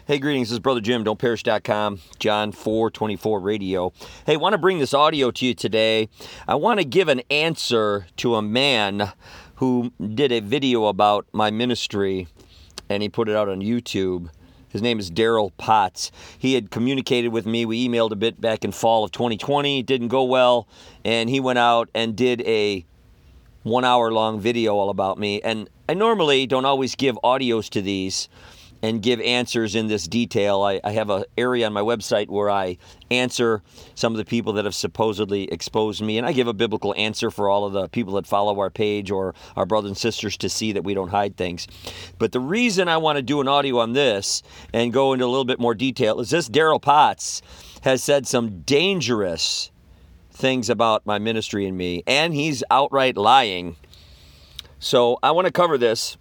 Hey, greetings. This is Brother Jim, don'tperish.com, John 4:24 radio. Hey, I want to bring this audio to you today. I want to give an answer to a man who did a video about my ministry, and he put it out on YouTube. His name is Daryl Potts. He had communicated with me. We emailed a bit back in fall of 2020. It didn't go well, and he went out and did a 1 hour long video all about me. And I normally don't always give audios to these and give answers in this detail. I have an area on my website where I answer some of the people that have supposedly exposed me, and I give a biblical answer for all of the people that follow our page or our brothers and sisters to see that we don't hide things. But the reason I want to do an audio on this and go into a little bit more detail is this Daryl Potts has said some dangerous things about my ministry and me, and he's outright lying. So I want to cover this.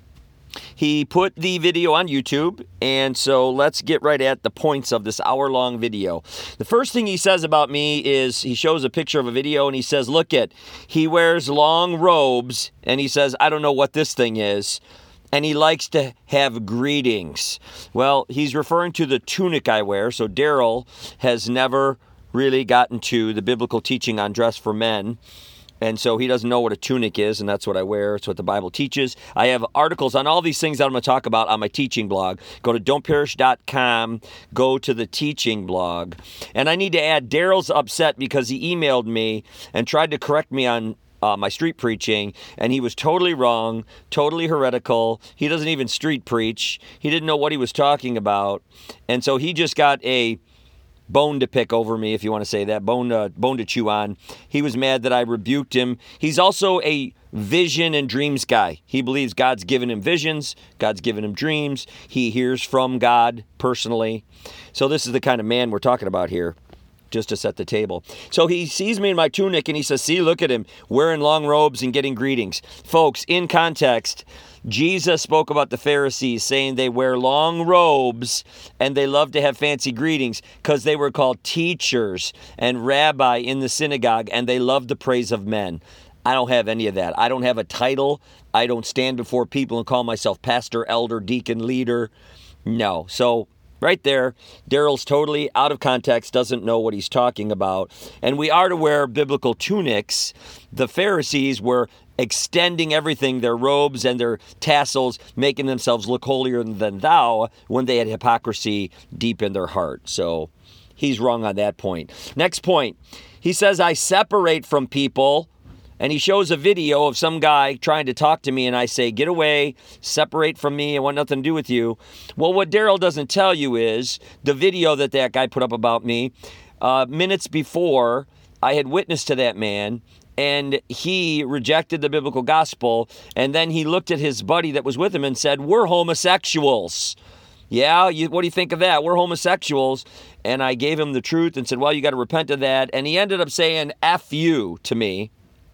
He put the video on YouTube, and so let's get right at the points of this hour-long video. The first thing he says about me is he shows a picture of a video, and he says, look he wears long robes, and he says, I don't know what this thing is, and he likes to have greetings. Well, he's referring to the tunic I wear, so Daryl has never really gotten to the biblical teaching on dress for men. And so he doesn't know what a tunic is, and that's what I wear. It's what the Bible teaches. I have articles on all these things that I'm going to talk about on my teaching blog. Go to don'tperish.com, go to the teaching blog. And I need to add, Daryl's upset because he emailed me and tried to correct me on my street preaching, and he was totally wrong, totally heretical. He doesn't even street preach. He didn't know what he was talking about. And so he just got a bone to pick over me, if you want to say that, bone to chew on. He was mad that I rebuked him. He's also a vision and dreams guy. He believes God's given him visions, God's given him dreams. He hears from God personally. So this is the kind of man we're talking about here, just to set the table. So he sees me in my tunic and he says, see, look at him, wearing long robes and getting greetings. Folks, in context, Jesus spoke about the Pharisees saying they wear long robes and they love to have fancy greetings because they were called teachers and rabbi in the synagogue, and they love the praise of men. I don't have any of that. I don't have a title. I don't stand before people and call myself pastor, elder, deacon, leader. No. So right there, Daryl's totally out of context, doesn't know what he's talking about. And we are to wear biblical tunics. The Pharisees were extending everything, their robes and their tassels, making themselves look holier than thou when they had hypocrisy deep in their heart. So he's wrong on that point. Next point, he says, I separate from people. And he shows a video of some guy trying to talk to me, and I say, get away, separate from me, I want nothing to do with you. Well, what Daryl doesn't tell you is the video that guy put up about me, minutes before, I had witnessed to that man, and he rejected the biblical gospel, and then he looked at his buddy that was with him and said, we're homosexuals. Yeah, what do you think of that? We're homosexuals. And I gave him the truth and said, well, you got to repent of that. And he ended up saying, F you to me.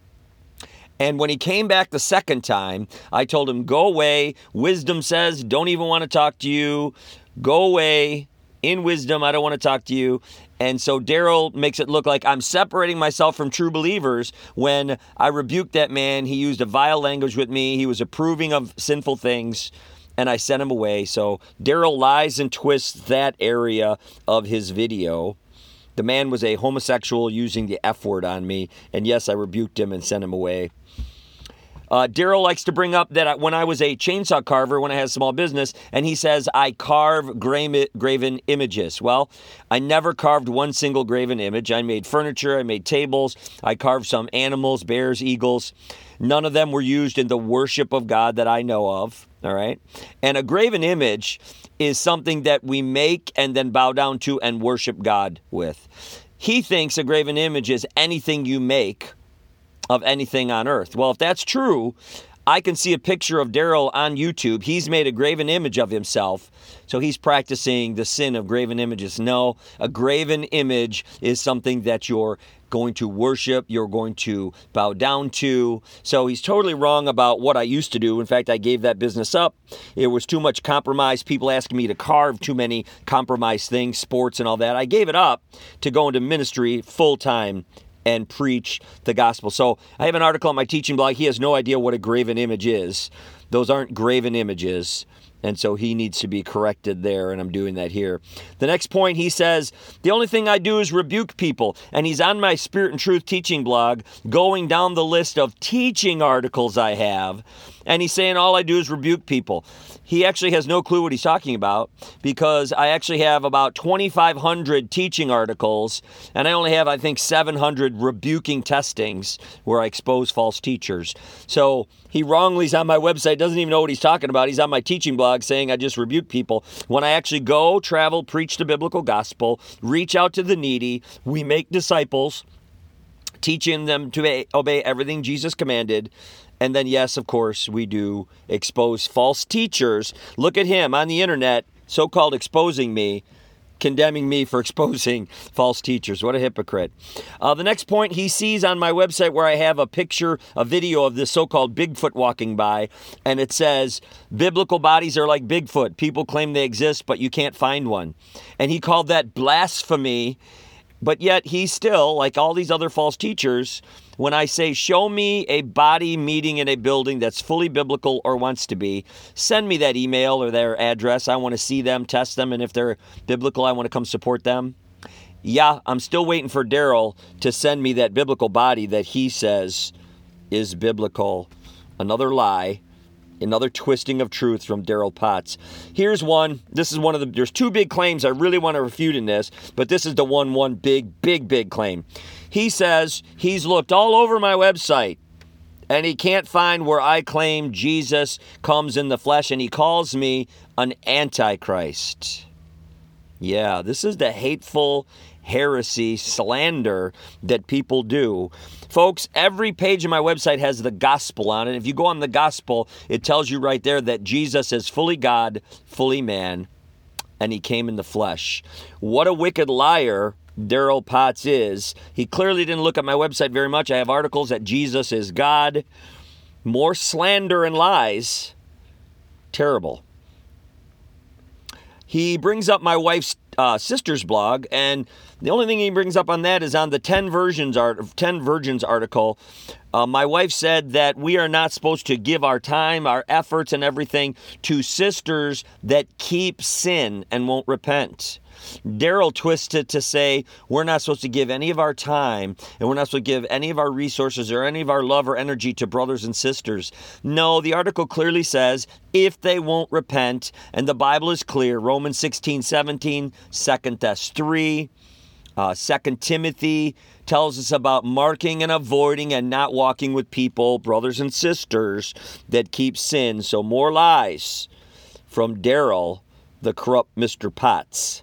And when he came back the second time, I told him, go away. Wisdom says, don't even want to talk to you. Go away. In wisdom, I don't want to talk to you. And so Daryl makes it look like I'm separating myself from true believers when I rebuked that man. He used a vile language with me. He was approving of sinful things, and I sent him away. So Daryl lies and twists that area of his video. The man was a homosexual using the F word on me. And yes, I rebuked him and sent him away. Daryl likes to bring up that when I was a chainsaw carver, when I had a small business, and he says, I carve graven images. Well, I never carved one single graven image. I made furniture, I made tables, I carved some animals, bears, eagles. None of them were used in the worship of God that I know of, all right? And a graven image is something that we make and then bow down to and worship God with. He thinks a graven image is anything you make of anything on earth. Well, if that's true, I can see a picture of Daryl on YouTube. He's made a graven image of himself, so he's practicing the sin of graven images. No, a graven image is something that you're going to worship, you're going to bow down to. So he's totally wrong about what I used to do. In fact, I gave that business up. It was too much compromise. People asking me to carve too many compromised things, sports and all that. I gave it up to go into ministry full-time and preach the gospel. So I have an article on my teaching blog. He has no idea what a graven image is. Those aren't graven images. And so he needs to be corrected there, and I'm doing that here. The next point, he says, the only thing I do is rebuke people. And he's on my Spirit and Truth teaching blog, going down the list of teaching articles I have. And he's saying all I do is rebuke people. He actually has no clue what he's talking about, because I actually have about 2,500 teaching articles, and I only have, I think, 700 rebuking testings where I expose false teachers. So he wrongly is on my website, doesn't even know what he's talking about. He's on my teaching blog saying I just rebuke people. When I actually go, travel, preach the biblical gospel, reach out to the needy, we make disciples, teaching them to obey everything Jesus commanded. And then, yes, of course, we do expose false teachers. Look at him on the internet, so-called exposing me, condemning me for exposing false teachers. What a hypocrite. The next point, he sees on my website where I have a video of this so-called Bigfoot walking by, and it says, biblical bodies are like Bigfoot. People claim they exist, but you can't find one. And he called that blasphemy, but yet he's still, like all these other false teachers, when I say, show me a body meeting in a building that's fully biblical or wants to be, send me that email or their address. I want to see them, test them, and if they're biblical, I want to come support them. Yeah, I'm still waiting for Daryl to send me that biblical body that he says is biblical. Another lie. Another twisting of truth from Daryl Potts. Here's one. This is one of there's two big claims I really want to refute in this, but this is the one big claim. He says he's looked all over my website and he can't find where I claim Jesus comes in the flesh, and he calls me an antichrist. Yeah, this is the hateful heresy, slander that people do. Folks, every page of my website has the gospel on it. If you go on the gospel, it tells you right there that Jesus is fully God, fully man, and he came in the flesh. What a wicked liar Daryl Potts is. He clearly didn't look at my website very much. I have articles that Jesus is God. More slander and lies. Terrible. He brings up my wife's sister's blog, and the only thing he brings up on that is on the 10 Virgins article. My wife said that we are not supposed to give our time, our efforts, and everything to sisters that keep sin and won't repent. Daryl twisted to say we're not supposed to give any of our time, and we're not supposed to give any of our resources or any of our love or energy to brothers and sisters. No, the article clearly says if they won't repent, and the Bible is clear. Romans 16:17, 2 Thess 3, 2 Timothy tells us about marking and avoiding and not walking with people, brothers and sisters, that keep sin. So more lies from Daryl, the corrupt Mr. Potts.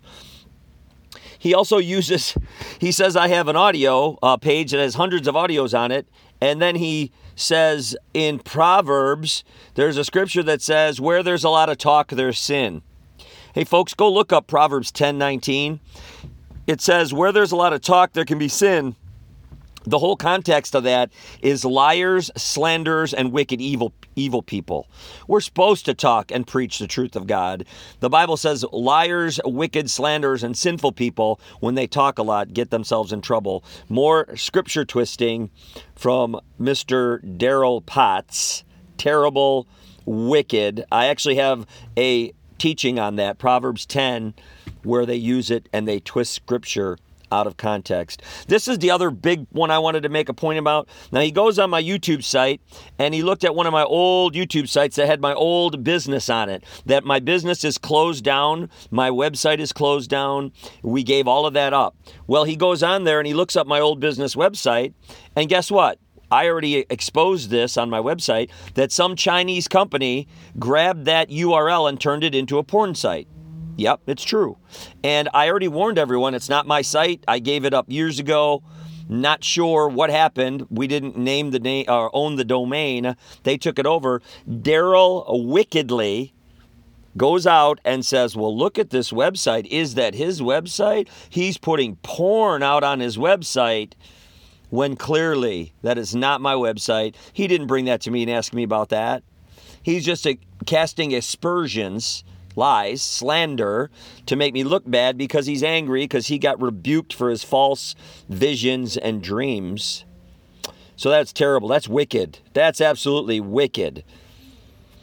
He also he says I have an audio page that has hundreds of audios on it. And then he says in Proverbs, there's a scripture that says, where there's a lot of talk, there's sin. Hey, folks, go look up Proverbs 10:19. It says, where there's a lot of talk, there can be sin. The whole context of that is liars, slanderers, and wicked, evil people. We're supposed to talk and preach the truth of God. The Bible says liars, wicked, slanderers, and sinful people, when they talk a lot, get themselves in trouble. More scripture twisting from Mr. Daryl Potts. Terrible, wicked. I actually have a teaching on that, Proverbs 10, where they use it and they twist scripture out of context. This is the other big one I wanted to make a point about. Now, he goes on my YouTube site and he looked at one of my old YouTube sites that had my old business on it, that my business is closed down, my website is closed down, we gave all of that up. Well, he goes on there and he looks up my old business website, and guess what? I already exposed this on my website, that some Chinese company grabbed that URL and turned it into a porn site. Yep, it's true. And I already warned everyone, it's not my site. I gave it up years ago. Not sure what happened. We didn't name the name or own the domain. They took it over. Daryl wickedly goes out and says, well, look at this website. Is that his website? He's putting porn out on his website, when clearly that is not my website. He didn't bring that to me and ask me about that. He's just casting aspersions, lies, slander, to make me look bad because he's angry because he got rebuked for his false visions and dreams. So that's terrible. That's wicked. That's absolutely wicked.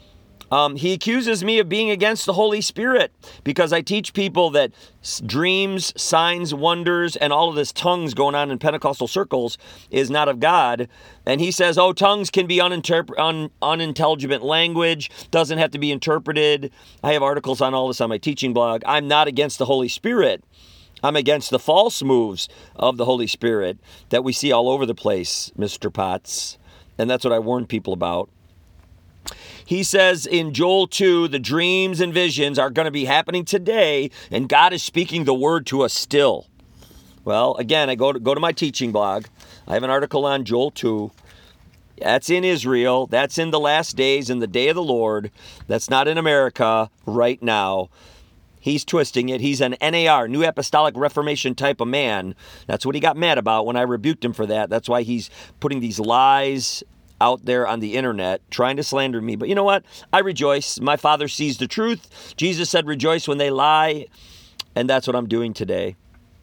He accuses me of being against the Holy Spirit because I teach people that dreams, signs, wonders, and all of this tongues going on in Pentecostal circles is not of God. And he says, oh, tongues can be unintelligible language, doesn't have to be interpreted. I have articles on all this on my teaching blog. I'm not against the Holy Spirit. I'm against the false moves of the Holy Spirit that we see all over the place, Mr. Potts. And that's what I warn people about. He says in Joel 2, the dreams and visions are going to be happening today, and God is speaking the word to us still. Well, again, I go to my teaching blog. I have an article on Joel 2. That's in Israel. That's in the last days, in the day of the Lord. That's not in America right now. He's twisting it. He's an NAR, New Apostolic Reformation type of man. That's what he got mad about when I rebuked him for that. That's why he's putting these lies out there on the internet, trying to slander me. But you know what? I rejoice. My Father sees the truth. Jesus said, rejoice when they lie. And that's what I'm doing today.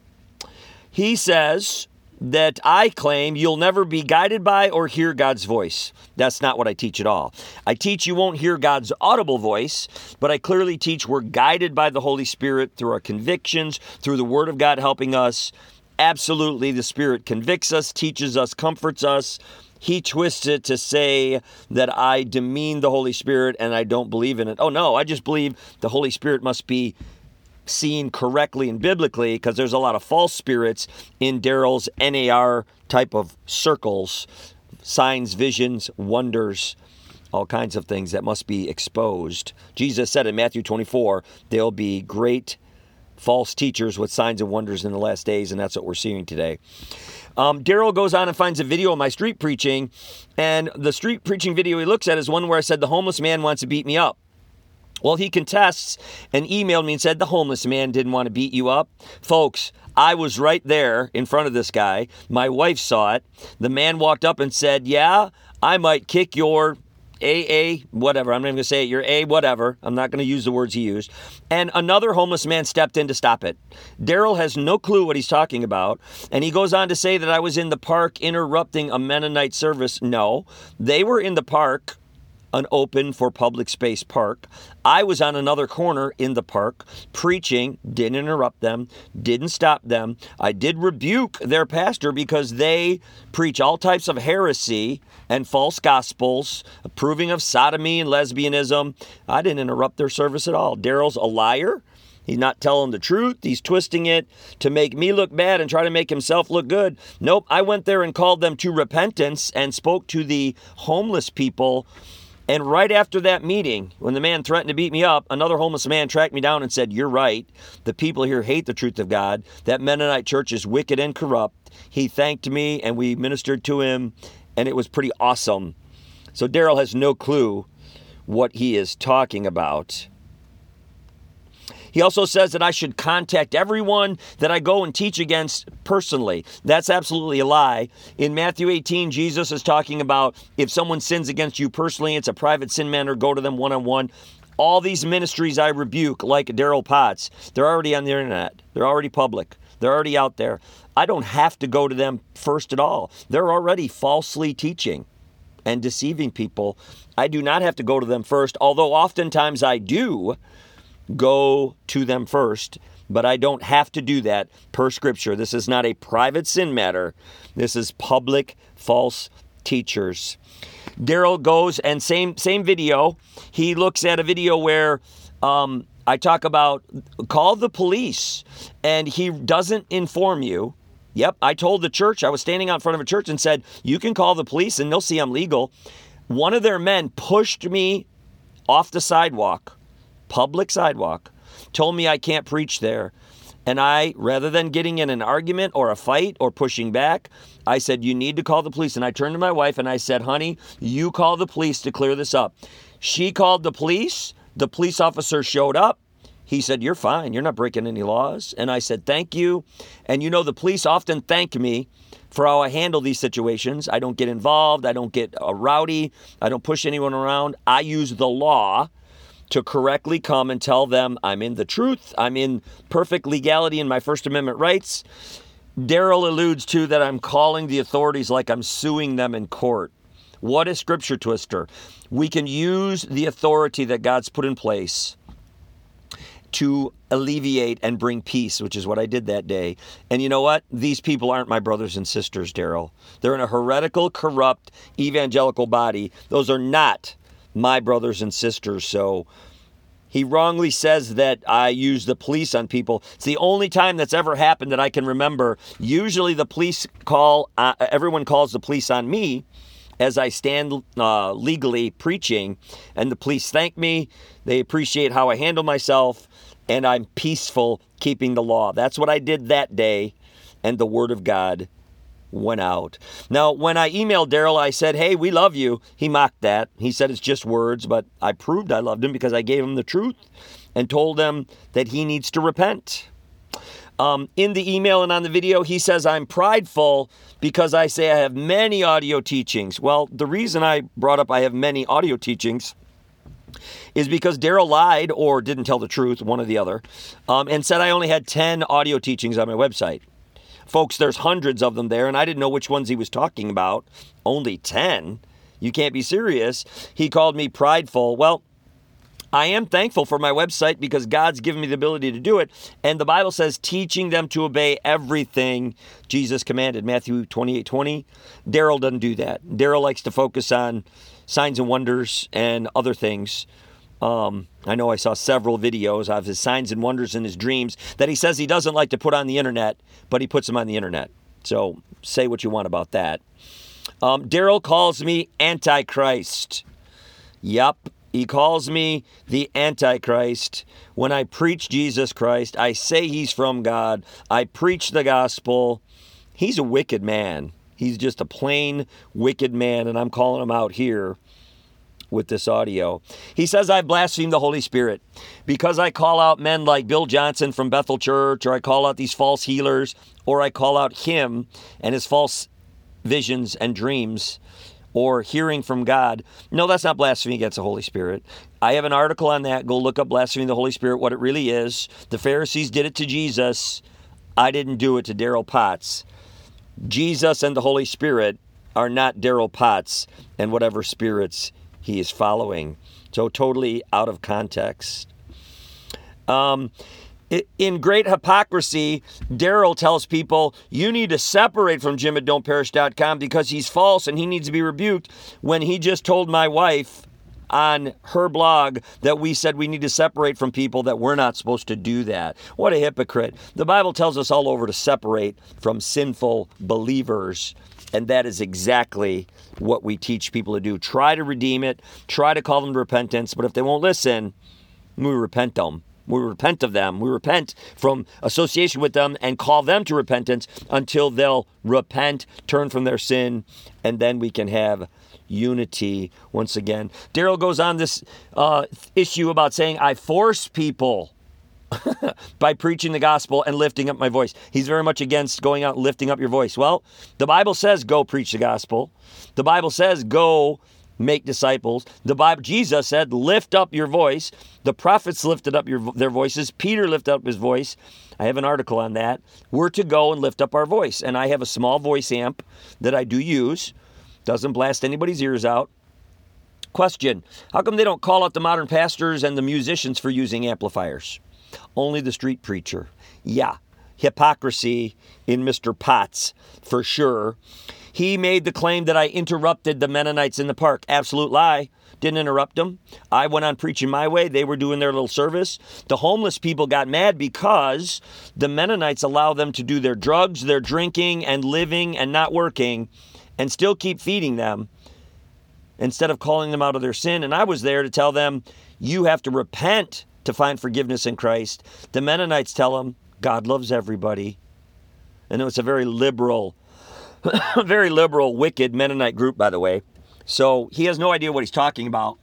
He says that I claim you'll never be guided by or hear God's voice. That's not what I teach at all. I teach you won't hear God's audible voice, but I clearly teach we're guided by the Holy Spirit through our convictions, through the Word of God helping us. Absolutely, the Spirit convicts us, teaches us, comforts us. He twists it to say that I demean the Holy Spirit and I don't believe in it. Oh, no, I just believe the Holy Spirit must be seen correctly and biblically because there's a lot of false spirits in Daryl's NAR type of circles, signs, visions, wonders, all kinds of things that must be exposed. Jesus said in Matthew 24, there'll be great false teachers with signs and wonders in the last days, and that's what we're seeing today. Daryl goes on and finds a video of my street preaching, and the street preaching video he looks at is one where I said the homeless man wants to beat me up. Well, he contests and emailed me and said the homeless man didn't want to beat you up. Folks, I was right there in front of this guy. My wife saw it. The man walked up and said, yeah, I might kick your AA, whatever. I'm not even going to say it. Your A, whatever. I'm not going to use the words he used. And another homeless man stepped in to stop it. Daryl has no clue what he's talking about. And he goes on to say that I was in the park interrupting a Mennonite service. No, they were in the park, an open for public space park. I was on another corner in the park preaching, didn't interrupt them, didn't stop them. I did rebuke their pastor because they preach all types of heresy and false gospels, approving of sodomy and lesbianism. I didn't interrupt their service at all. Daryl's a liar. He's not telling the truth. He's twisting it to make me look bad and try to make himself look good. Nope, I went there and called them to repentance and spoke to the homeless people. And right after that meeting, when the man threatened to beat me up, another homeless man tracked me down and said, you're right. The people here hate the truth of God. That Mennonite church is wicked and corrupt. He thanked me and we ministered to him, and it was pretty awesome. So Daryl has no clue what he is talking about. He also says that I should contact everyone that I go and teach against personally. That's absolutely a lie. In Matthew 18, Jesus is talking about if someone sins against you personally, it's a private sin matter, go to them one-on-one. All these ministries I rebuke, like Daryl Potts, they're already on the internet. They're already public. They're already out there. I don't have to go to them first at all. They're already falsely teaching and deceiving people. I do not have to go to them first, although oftentimes I do go to them first, but I don't have to do that per Scripture. This is not a private sin matter. This is public false teachers. Daryl goes and same video. He looks at a video where I talk about call the police, and he doesn't inform you. Yep, I told the church, I was standing out in front of a church and said, you can call the police and they'll see I'm legal. One of their men pushed me off the sidewalk, public sidewalk, told me I can't preach there. And I, rather than getting in an argument or a fight or pushing back, I said, you need to call the police. And I turned to my wife and I said, honey, you call the police to clear this up. She called the police. The police officer showed up. He said, you're fine. You're not breaking any laws. And I said, thank you. And you know, the police often thank me for how I handle these situations. I don't get involved. I don't get rowdy. I don't push anyone around. I use the law to correctly come and tell them I'm in the truth. I'm in perfect legality in my First Amendment rights. Daryl alludes to that I'm calling the authorities like I'm suing them in court. What is Scripture Twister? We can use the authority that God's put in place to alleviate and bring peace, which is what I did that day. And you know what? These people aren't my brothers and sisters, Daryl. They're in a heretical, corrupt, evangelical body. Those are not my brothers and sisters. So he wrongly says that I use the police on people. It's the only time that's ever happened that I can remember. Usually the police everyone calls the police on me as I stand legally preaching, and the police thank me. They appreciate how I handle myself, and I'm peaceful keeping the law. That's what I did that day, and the word of God went out. Now, when I emailed Daryl, I said, hey, we love you. He mocked that. He said it's just words, but I proved I loved him because I gave him the truth and told him that he needs to repent. In the email and on the video, he says I'm prideful because I say I have many audio teachings. Well, the reason I brought up I have many audio teachings is because Daryl lied or didn't tell the truth, one or the other, and said I only had 10 audio teachings on my website. Folks, there's hundreds of them there, and I didn't know which ones he was talking about. Only 10? You can't be serious. He called me prideful. Well, I am thankful for my website because God's given me the ability to do it. And the Bible says, teaching them to obey everything Jesus commanded, Matthew 28:20. Daryl doesn't do that. Daryl likes to focus on signs and wonders and other things. I know I saw several videos of his signs and wonders in his dreams that he says he doesn't like to put on the internet, but he puts them on the internet. So say what you want about that. Daryl calls me Antichrist. Yup. He calls me the Antichrist. When I preach Jesus Christ, I say he's from God. I preach the gospel. He's a wicked man. He's just a plain wicked man, and I'm calling him out here with this audio. He says I blaspheme the Holy Spirit because I call out men like Bill Johnson from Bethel Church, or I call out these false healers, or I call out him and his false visions and dreams, or hearing from God. No, that's not blasphemy against the Holy Spirit. I have an article on that. Go look up blasphemy the Holy Spirit, what it really is. The Pharisees did it to Jesus. I didn't do it to Daryl Potts. Jesus and the Holy Spirit are not Daryl Potts and whatever spirits he is following. So totally out of context. In great hypocrisy, Daryl tells people, you need to separate from Jim at don'tperish.com because he's false and he needs to be rebuked, when he just told my wife on her blog that we said we need to separate from people, that we're not supposed to do that. What a hypocrite. The Bible tells us all over to separate from sinful believers, and that is exactly what we teach people to do. Try to redeem it, try to call them to repentance, but if they won't listen, we repent them. We repent of them. We repent from association with them and call them to repentance until they'll repent, turn from their sin, and then we can have unity once again. Daryl goes on this issue about saying I force people by preaching the gospel and lifting up my voice. He's very much against going out and lifting up your voice. Well, the Bible says go preach the gospel. The Bible says go make disciples. Jesus said, lift up your voice. The prophets lifted up their voices. Peter lifted up his voice. I have an article on that. We're to go and lift up our voice. And I have a small voice amp that I do use. Doesn't blast anybody's ears out. Question: how come they don't call out the modern pastors and the musicians for using amplifiers? Only the street preacher. Yeah, hypocrisy in Mr. Potts, for sure. He made the claim that I interrupted the Mennonites in the park. Absolute lie. Didn't interrupt them. I went on preaching my way. They were doing their little service. The homeless people got mad because the Mennonites allow them to do their drugs, their drinking, and living and not working, and still keep feeding them instead of calling them out of their sin. And I was there to tell them, you have to repent to find forgiveness in Christ. The Mennonites tell them, God loves everybody. And it was a very liberal, wicked Mennonite group, by the way. So he has no idea what he's talking about.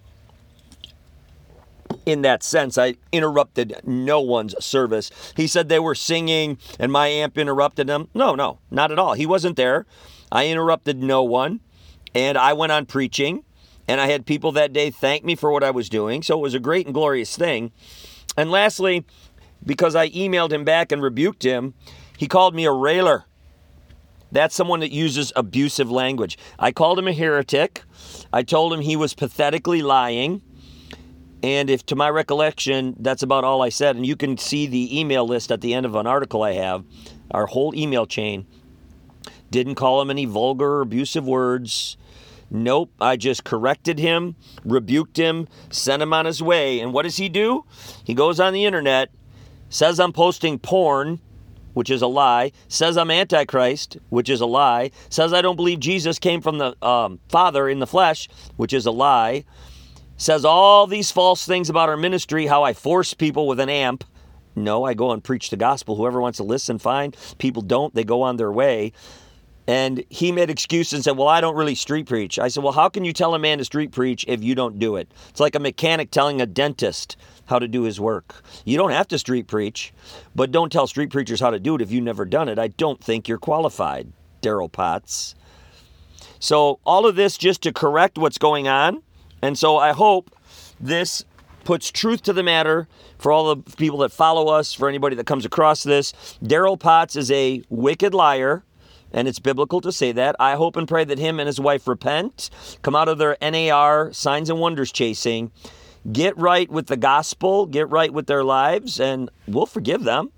In that sense, I interrupted no one's service. He said they were singing and my amp interrupted them. No, not at all. He wasn't there. I interrupted no one, and I went on preaching, and I had people that day thank me for what I was doing. So it was a great and glorious thing. And lastly, because I emailed him back and rebuked him, he called me a railer. That's someone that uses abusive language. I called him a heretic. I told him he was pathetically lying. And if to my recollection, that's about all I said. And you can see the email list at the end of an article I have, our whole email chain. Didn't call him any vulgar or abusive words. Nope, I just corrected him, rebuked him, sent him on his way. And what does he do? He goes on the internet, says I'm posting porn, which is a lie, says I'm Antichrist, which is a lie, says I don't believe Jesus came from the Father in the flesh, which is a lie, says all these false things about our ministry, how I force people with an amp. No, I go and preach the gospel. Whoever wants to listen, fine. People don't, they go on their way. And he made excuses and said, well, I don't really street preach. I said, well, how can you tell a man to street preach if you don't do it? It's like a mechanic telling a dentist how to do his work. You don't have to street preach, but don't tell street preachers how to do it if you've never done it. I don't think you're qualified, Daryl Potts. So all of this just to correct what's going on. And so I hope this puts truth to the matter for all the people that follow us, for anybody that comes across this. Daryl Potts is a wicked liar, and it's biblical to say that. I hope and pray that him and his wife repent, come out of their NAR, signs and wonders chasing, get right with the gospel, get right with their lives, and we'll forgive them.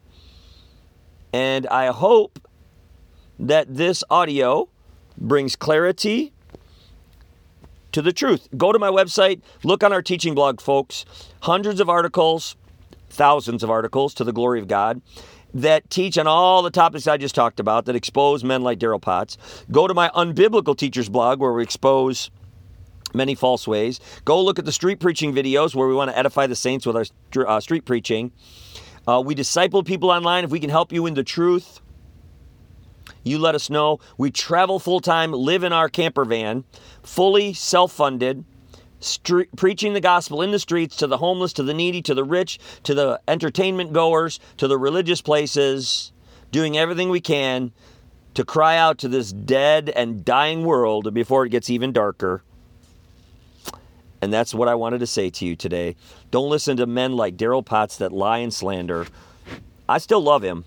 And I hope that this audio brings clarity to the truth. Go to my website, look on our teaching blog, folks. Hundreds of articles, thousands of articles to the glory of God that teach on all the topics I just talked about, that expose men like Daryl Potts. Go to my Unbiblical Teachers blog where we expose many false ways. Go look at the street preaching videos where we want to edify the saints with our street preaching. We disciple people online. If we can help you in the truth, you let us know. We travel full-time, live in our camper van, fully self-funded, preaching the gospel in the streets to the homeless, to the needy, to the rich, to the entertainment goers, to the religious places, doing everything we can to cry out to this dead and dying world before it gets even darker. And that's what I wanted to say to you today. Don't listen to men like Daryl Potts that lie and slander. I still love him.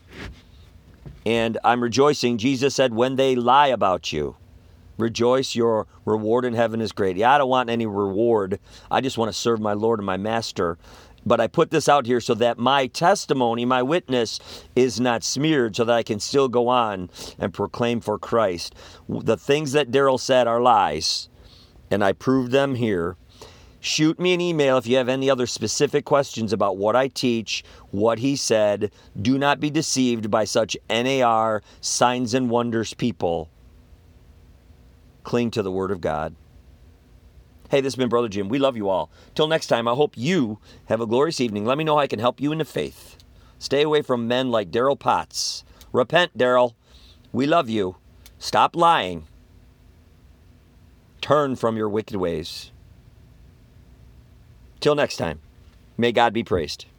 And I'm rejoicing. Jesus said, when they lie about you, rejoice, your reward in heaven is great. Yeah, I don't want any reward. I just want to serve my Lord and my Master. But I put this out here so that my testimony, my witness, is not smeared, so that I can still go on and proclaim for Christ. The things that Daryl said are lies, and I proved them here. Shoot me an email if you have any other specific questions about what I teach, what he said. Do not be deceived by such NAR, signs and wonders people. Cling to the Word of God. Hey, this has been Brother Jim. We love you all. Till next time, I hope you have a glorious evening. Let me know how I can help you in the faith. Stay away from men like Daryl Potts. Repent, Daryl. We love you. Stop lying. Turn from your wicked ways. Till next time, may God be praised.